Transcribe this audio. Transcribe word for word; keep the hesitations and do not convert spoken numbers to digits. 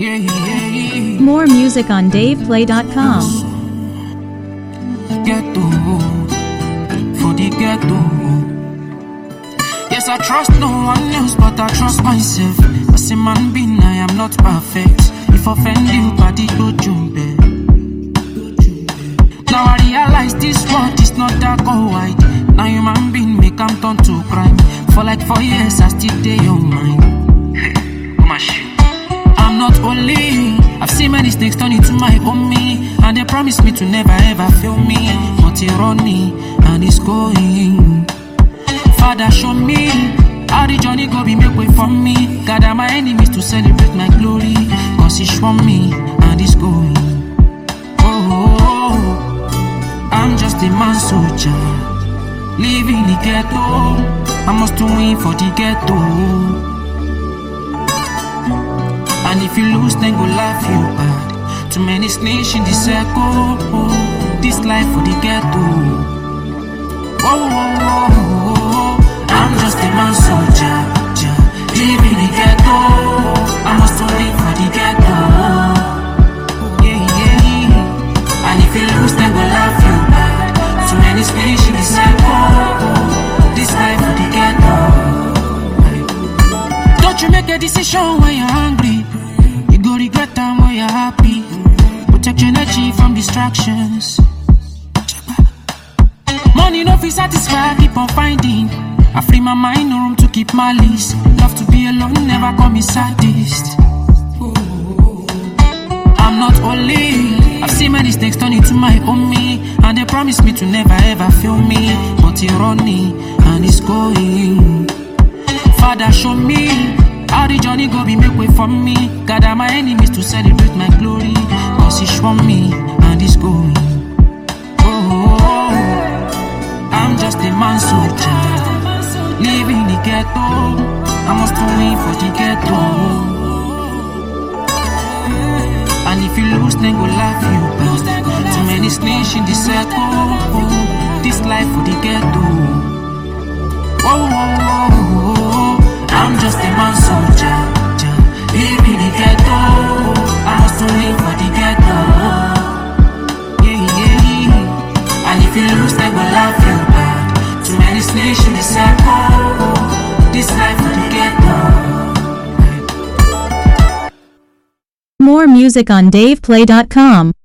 Yeah, yeah. More music on dave play dot com. Ghetto, for the ghetto. Yes, I trust no one else, but I trust myself. As a man being, I am not perfect. If offend you, body go jump. Now I realize this world is not that go wide. Now human being make am turn to crime. For like four years, I still dey your mind. I'm not only, I've seen many snakes turn into my homie, and they promise me to never ever feel me. But it run me, and it's going. Father, show me how the journey go be make way for me. Gather my enemies to celebrate my glory. Cause it's from me, and it's going. Oh, I'm just a man soldier, living the ghetto. I must win for the ghetto. And if you lose, then go laugh you bad. Too many snakes in the circle. This life for the ghetto. Oh, oh, oh, oh. I'm just a man soldier, living the ghetto. I must live for the ghetto. Yeah, yeah. And if you lose, then go laugh you bad. Too many snakes in the circle. This life for the ghetto. Don't you make a decision when you're hungry. Go regret time when you're happy. Protect your energy from distractions. Money no fit satisfy, keep on finding. I free my mind, no room to keep malice. Love to be alone, never call me sadist. I'm not only, I've seen many snakes turn into my homie, and they promise me to never ever feel me. But it run me, and it's going. Father, show me how the journey go be make way for me. Gather my enemies to celebrate my glory. Cause it's from me, and it's going. Oh, I'm just a man soldier, living the ghetto. I must win for the ghetto. And if you lose, then go laugh you bad. Too many snakes in the circle. This life for the ghetto. Oh, oh, oh, oh. I'm just a man soldier, living the ghetto. I must live for the ghetto. Yeah, yeah. And if you lose, then go laugh you bad. Too many snakes in the circle. This life for the ghetto. More music on dave play dot com.